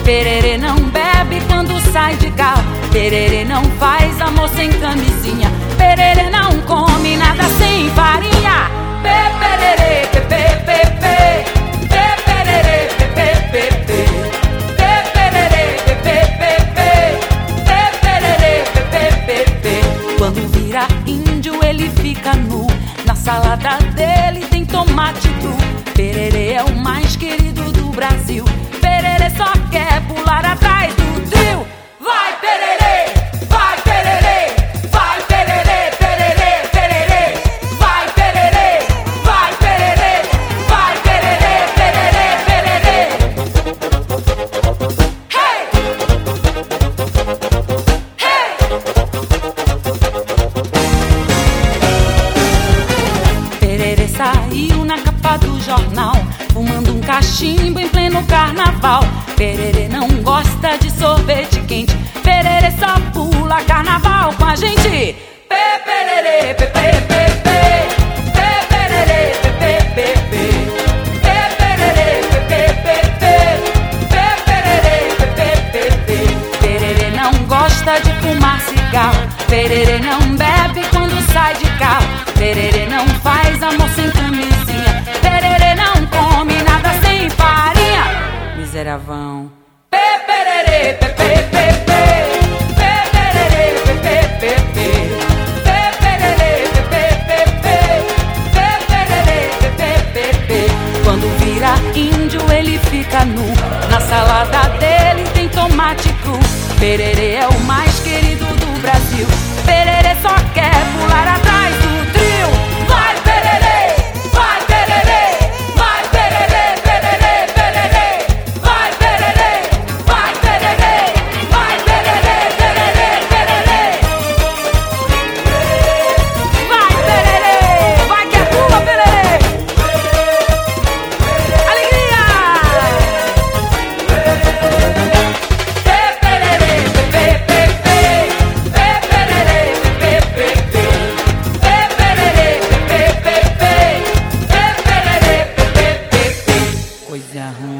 Pererê não bebe quando sai de carro. Pererê não faz amor sem camisinha. Pererê não come nada sem farinha. Pererê, pererê, pererê, pererê. Quando vira índio ele fica nu. Na salada dele tem tomate cru. Pererê é o mais querido do Brasil. Pererê só quer pular atrás do trio. Vai pererê, vai pererê, vai pererê, pererê, pererê. Vai pererê, vai pererê, vai pererê, pererê, pererê. Hey! Hey! Pererê saiu na capa do jornal, fumando um cachimbo em pleno carnaval. Pererê não gosta de sorvete quente. Pererê só pula carnaval com a gente. Pererê, pererê, pererê, pererê, pererê, pererê. Pererê não gosta de fumar cigarro. Pererê não bebe quando sai de carro. Pererê não faz amor sem camisinha. Pererê não come nada sem farinha. Miseravão. Pererê, pererê, pererê, pererê, pererê. Quando vira índio ele fica nu. Na salada dele tem tomate cru. Pererê é o mais querido do Brasil. Pererê só quer pular atrás do trio. Vai pererê, vai pererê, vai pererê, pererê, pererê. Vai pererê, vai pererê, vai pererê, pererê, pererê. Vai pererê, vai que é tua, pererê. Alegria! Coisa ruim.